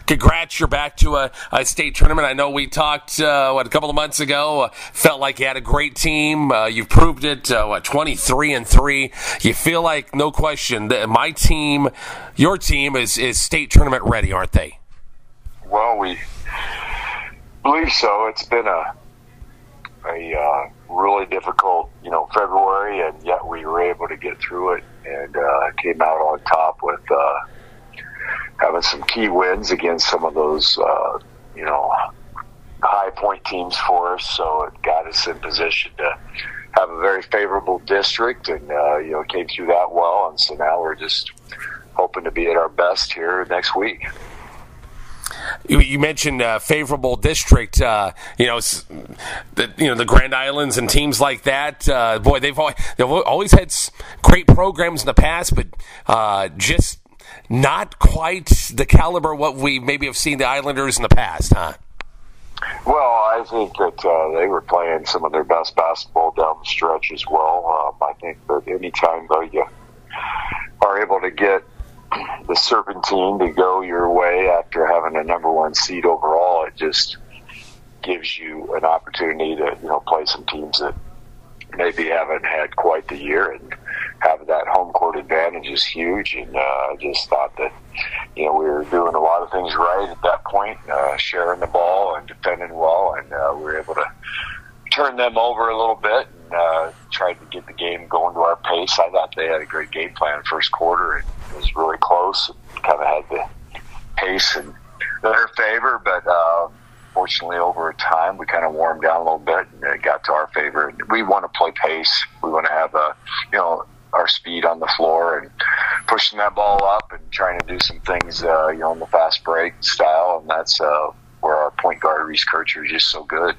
congrats, you're back to a state tournament. I know we talked, a couple of months ago, felt like you had a great team. You've proved it, 23-3. You feel like, no question, that my team, your team, is state tournament ready, aren't they? Well, we believe so. It's been a really difficult, February, and yet we were able to get through it and came out on top with having some key wins against some of those, high point teams for us. So it got us in position to have a very favorable district, and came through that well. And so now we're just hoping to be at our best here next week. You mentioned favorable district, the Grand Islands and teams like that. Boy, they've always had great programs in the past, but just not quite the caliber what we maybe have seen the Islanders in the past, huh? Well, I think that they were playing some of their best basketball down the stretch as well. I think that anytime though you are able to get the Serpentine to go your way after having a number one seed overall, it just gives you an opportunity to play some teams that maybe haven't had quite the year, and have that home court advantage is huge. And I just thought that we were doing a lot of things right at that point, sharing the ball and defending well, and we were able to turn them over a little bit and tried to get the game going to our pace. I thought they had a great game plan first quarter, and it was really close. Kind of had the pace in their favor, but fortunately over time we kind of warmed down a little bit and it got to our favor. We want to play pace. We want to have our speed on the floor and pushing that ball up and trying to do some things in the fast break style, and that's where our point guard Reese Kircher is just so good.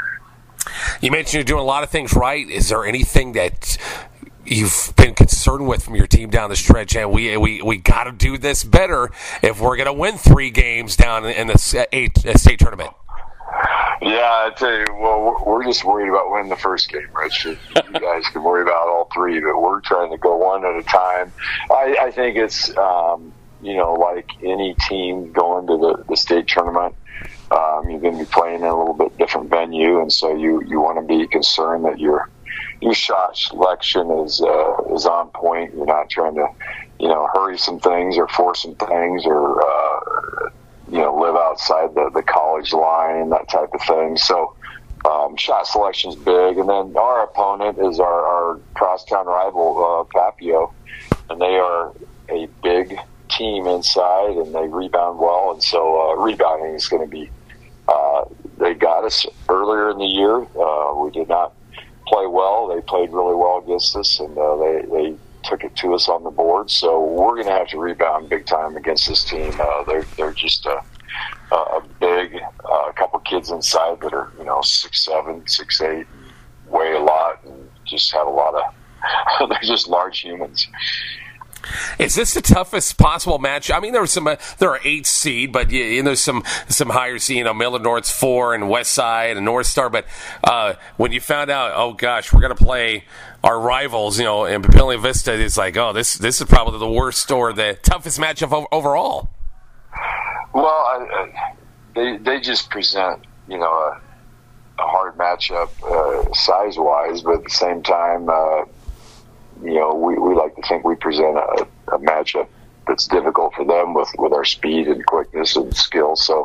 You mentioned you're doing a lot of things right. Is there anything that you've been concerned with from your team down the stretch? And we got to do this better if we're going to win 3 games down in the state tournament. Yeah, I tell you, well, we're just worried about winning the first game, Rich. You guys can worry about all 3, but we're trying to go one at a time. I think it's, like any team going to the state tournament, you're going to be playing in a little bit different venue, and so you want to be concerned that your shot selection is on point. You're not trying to, hurry some things or force some things or, live outside the college line, that type of thing. So shot selection's big. And then our opponent is our crosstown rival, Papio, and they are a big team inside, and they rebound well. And so rebounding is going to be they got us earlier in the year. We did not play well. They played really well against us, and they took it to us on the board. So we're going to have to rebound big time against this team. They're just a big couple kids inside that are 6'7", 6'8", weigh a lot, and just have a lot of they're just large humans. Is this the toughest possible match? I mean, there are 8 seed, but there's some higher seed. Millard North's 4, and West Side and North Star. But when you found out, oh gosh, we're going to play our rivals, in Papillion Vista, it's like, oh, this is probably the worst or the toughest matchup overall. Well, they just present a hard matchup size wise, but at the same time, we like to think we present a matchup that's difficult for them with our speed and quickness and skill. So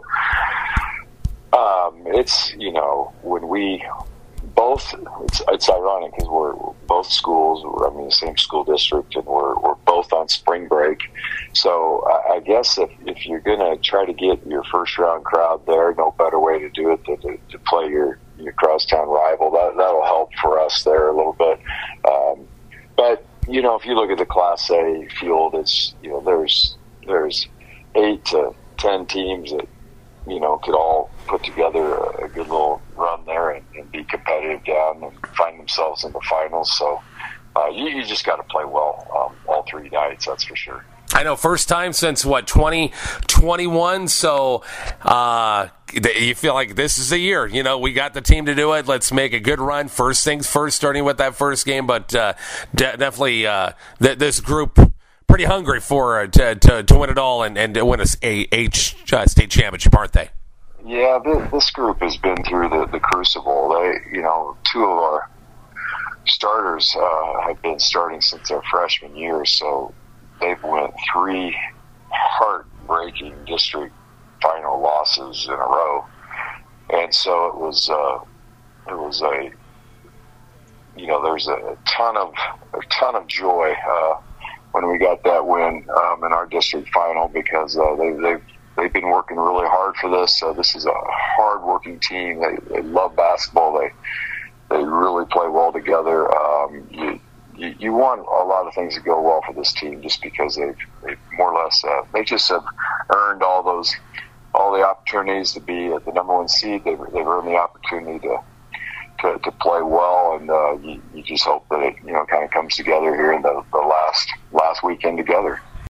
it's when we both, it's ironic because we're both schools. The same school district, and we're both on spring break. So I guess if you're going to try to get your first round crowd there, no better way to do it than to play your crosstown rival. That'll help for us there a little bit. But if you look at the Class A field, it's there's 8 to 10 teams that could all put together a good little run there and be competitive down and find themselves in the finals. So you just got to play well all 3 nights, that's for sure. I know, first time since 2021. So you feel like this is the year. We got the team to do it. Let's make a good run. First things first, starting with that first game. But definitely this group pretty hungry for to win it all and to win a state championship, aren't they? Yeah, this group has been through the crucible. They, two of our starters have been starting since their freshman year, so they've went 3 heartbreaking district final losses in a row, and so it was a there's a ton of joy when we got that win in our district final, because they've been working really hard for this. This is a hard-working team. They love basketball. They really play well together. You want a lot of things to go well for this team, just because they've more or less they just have earned all the opportunities to be at the number 1 seed. They've earned the opportunity to play well, and you just hope that it kind of comes together here in the last weekend together.